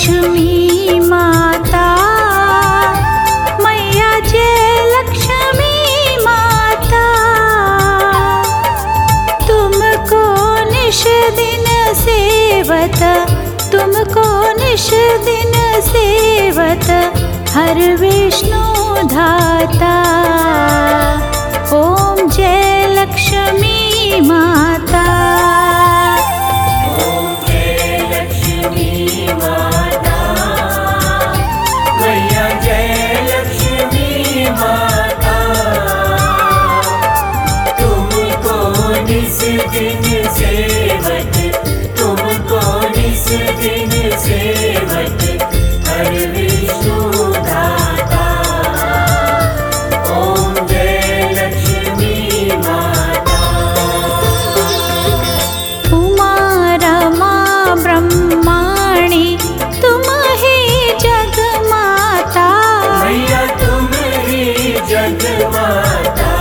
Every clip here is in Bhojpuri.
लक्ष्मी माता, मैया जय लक्ष्मी माता। तुमको निश दिन सेवत, तुमको निश दिन सेवत, हर विष्णु धाता। ओम जय लक्ष्मी माता। ओम जय लक्ष्मी माता, मैया जय लक्ष्मी माता। तुमको निस दिन सेवत, तुमको निस दिन सेवत, हर विष्णु धाता। ओम जय लक्ष्मी माता। उमा रमा ब्रह्माणी, तुम ही जग माता। मैया तुम ही जग माता।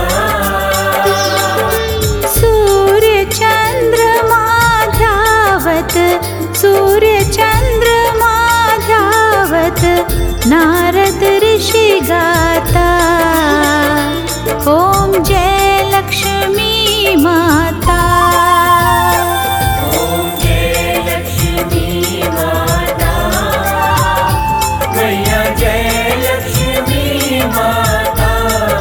सूर्य चंद्रमा ध्यावत, सूर्य चंद्रमा ध्यावत, नारद ऋषि गाता। ओम जय लक्ष्मी माता। ओम जय लक्ष्मी माता, मैया जय लक्ष्मी माता।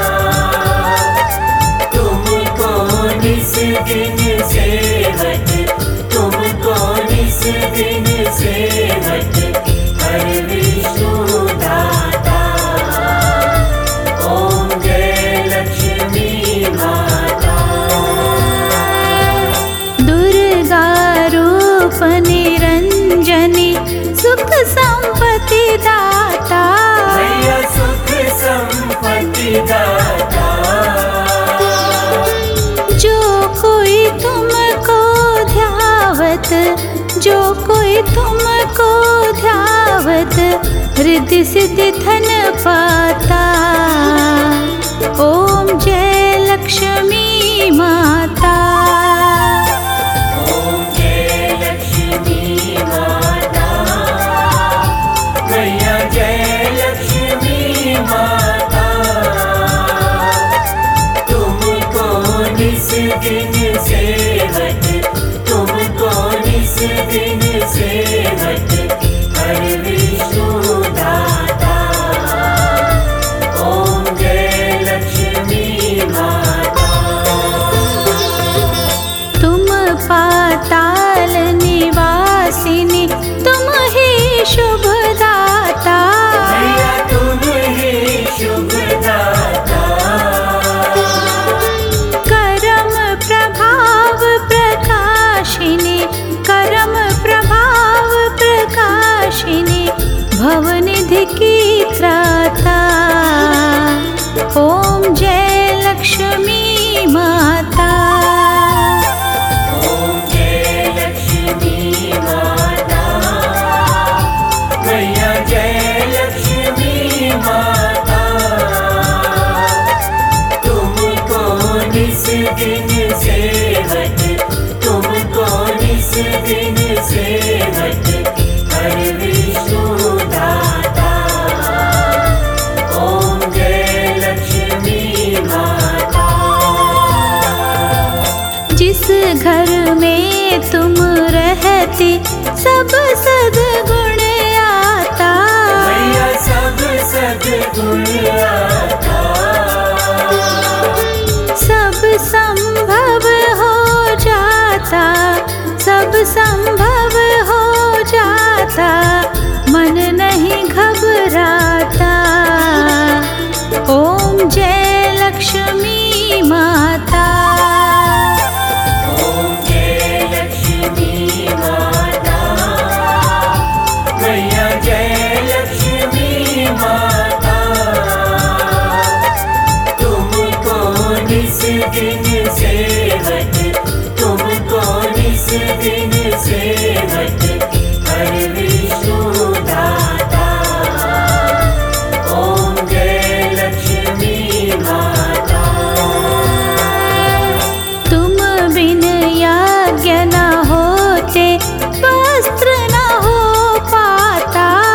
तुमको निस दिन सेवत, तुमको निस दिन सेवत, हर विष्णु धाता। ओम जय लक्ष्मी माता। दुर्गा रूप निरंजनी, सुख संपत्ति दाता। मैया सुख संपत्ति दाता। जो कोई तुमको ध्यावत, जो कोई तुमको ध्यावत, रिद्धि सिद्धि धन पाता। ओम जय लक्ष्मी माता। ओम जय लक्ष्मी माता, मैया जय लक्ष्मी माता। तुमको निस दिन सेवत, तुमको निस दिन सेवत, हर विष्णु धाता। ओम जय लक्ष्मी माता। तुम पाताल निवासिनी, तुम ही शुभ दाता। मैया तुम ही शुभ दाता। करम प्रभाव प्रकाशिनी, करम प्रभाव प्रकाशिनी, भवनिधि की त्राता। ओम जय लक्ष्मी माता। ओम जय लक्ष्मी माता, मैया जय लक्ष्मी माता। तुमको निस दिन सेवत, तुमको निस दिन सेवत, हर विष्णु धाता। ओम जय लक्ष्मी माता। जिस घर में तुम रहती, सब सद्गुण आता। मैया सब सद्गुण आता। सब संभव हो जाता, सब संभव हो जाता, मन नहीं घबराता। ओम जय लक्ष्मी माता। ओम जय लक्ष्मी माता, मैया जय लक्ष्मी माता। तुमको निस दिन सेवत, तुमको निस दिन सेवत, हर विष्णु धाता। ओम जय लक्ष्मी माता। तुम बिन याज्ञ न होते, वस्त्र न हो पाता।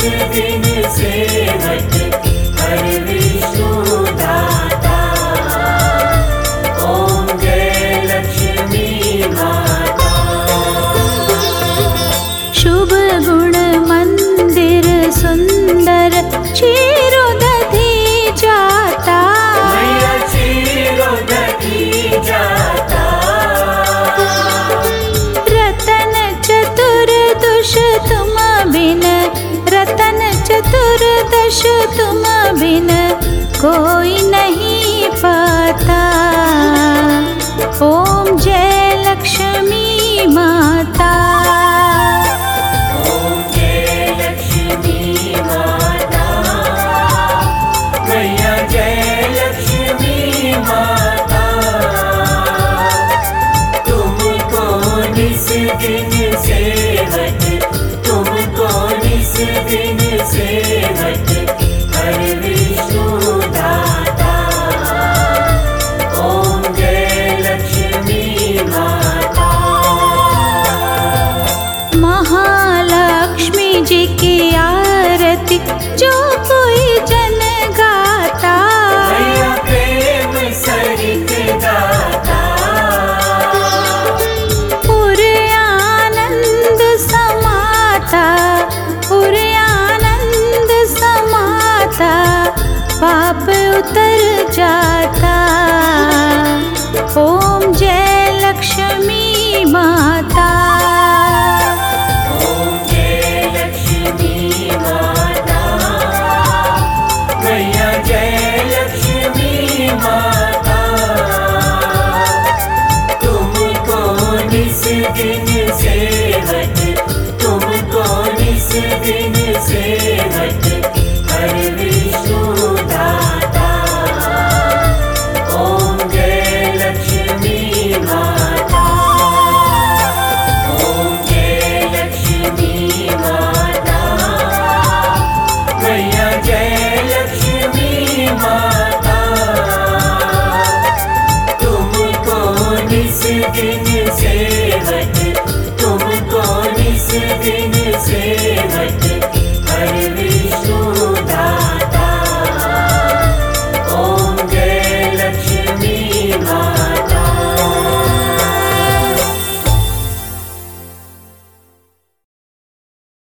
दिन सेवक हर विष्णु दाता। ओम जय लक्ष्मी माता। शुभ गुण मंदिर सुंदर क्षीरोदधि जाता। मैया क्षीरोदधि जाता। रतन चतुर्दश तुम बिन, रतन चतुर्दश तुम बिन कोई नहीं पाता। ओम जय लक्ष्मी माता। ओम जय लक्ष्मी माता। मैया जय लक्ष्मी माता। तुमको निस दिन सेवक, तुमको निस दिन